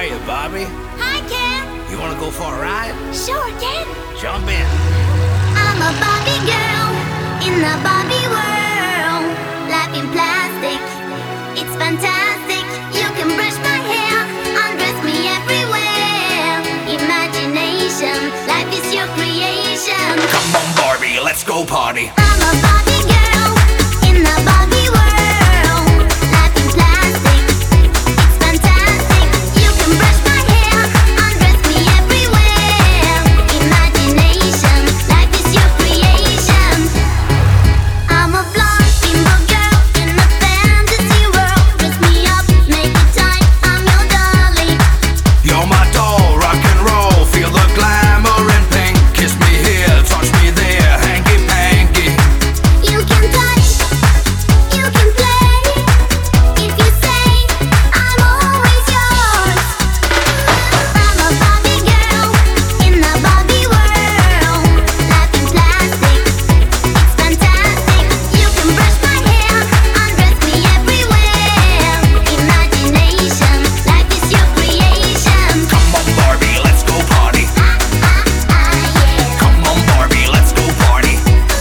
are you, Barbie? Hi, Ken. You wanna go for a ride? Sure, Ken. Jump in. I'm a Barbie girl in the Barbie world. Life in plastic, it's fantastic. You can brush my hair, undress me everywhere. Imagination, life is your creation. Come on, Barbie, let's go party. I'm a Barbie girl in the Barbie world. Life in plastic, it's fantastic. You can brush my hair, undress me everywhere. Imagination, life is your creation. I'm a blonde bimbo girl in a fantasy world. Dress me up, make it tight, I'm your darling. You're my doll, rock and roll. Feel the glamour and pink. Kiss me here, touch me there, hanky panky. You can touch, you can play. If you say I'm always yours. I'm a Barbie girl in the Barbie world. Life in plastic, it's fantastic. You can brush my hair, undress me everywhere. Imagination, life is your creation. Come on, Barbie, let's go party. Yeah. Come on, Barbie, let's go party.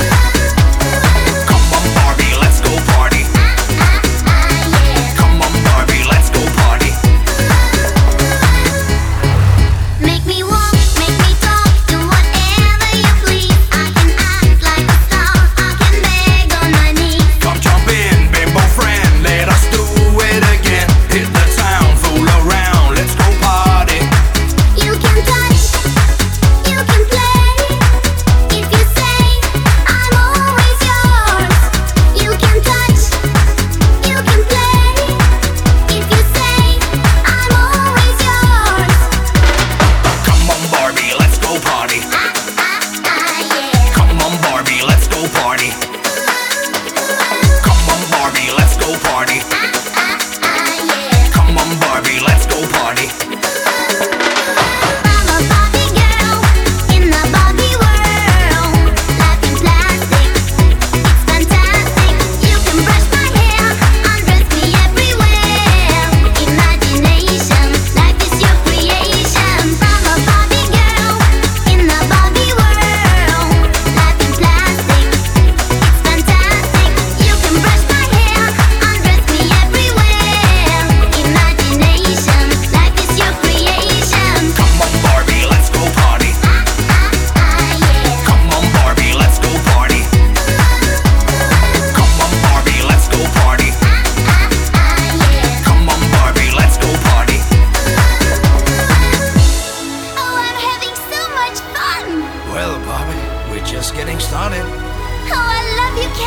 Come on, Barbie, let's go party. Yeah. Come on, Barbie, let's go party. Make me walk, make me talk, do whatever you please. I can act like a star, I can beg on my knees. Come jump in, bimbo friend, let us do it again. Hit the town, fool around, let's go party. You can touch, you can play. If you say I'm always yours. You can touch, you can play. If you say I'm always yours. Come on, Barbie, let's go party. Yeah. Come on, Barbie, let's go party. Come on, Barbie, let's go party. Yeah. Come on, Barbie, let's go party. I'm a Barbie girl in the Barbie world. Life in plastic, it's fantastic. You can brush my hair, undress me everywhere. Imagination, life is your creation. I'm a Barbie girl in the Barbie world. Life in plastic, it's fantastic. You can brush my hair, undress me everywhere. Imagination, life is your creation. Come on, Barbie, let's go party. Yeah. Come on, Barbie, let's go party. Come on, Barbie, let's go party. Yeah. Come on, Barbie, let's go party. Oh, I'm having so much fun. Well, Barbie, we're just getting started. Oh, I love you,